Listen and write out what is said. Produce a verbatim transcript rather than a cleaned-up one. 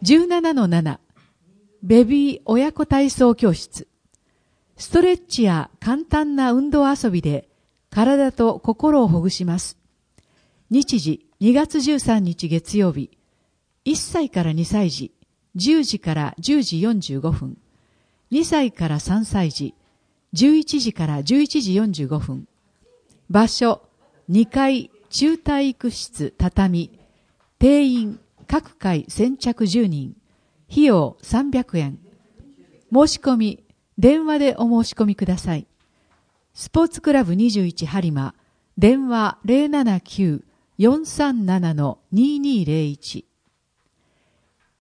じゅうななのなな ベビー親子体操教室。ストレッチや簡単な運動遊びで体と心をほぐします。日時にがつじゅうさんにち月曜日、いっさいからにさいじ、じゅうじからじゅうじよんじゅうごふん、にさいからさんさいじ、じゅういちじからじゅういちじよんじゅうごふん。場所、にかい中体育室畳。定員、各回先着じゅうにん。費用さんびゃくえん。申し込み、電話でお申し込みください。スポーツクラブにじゅういち播磨、電話 ゼロななきゅう よんさんなな にーにーゼロいち。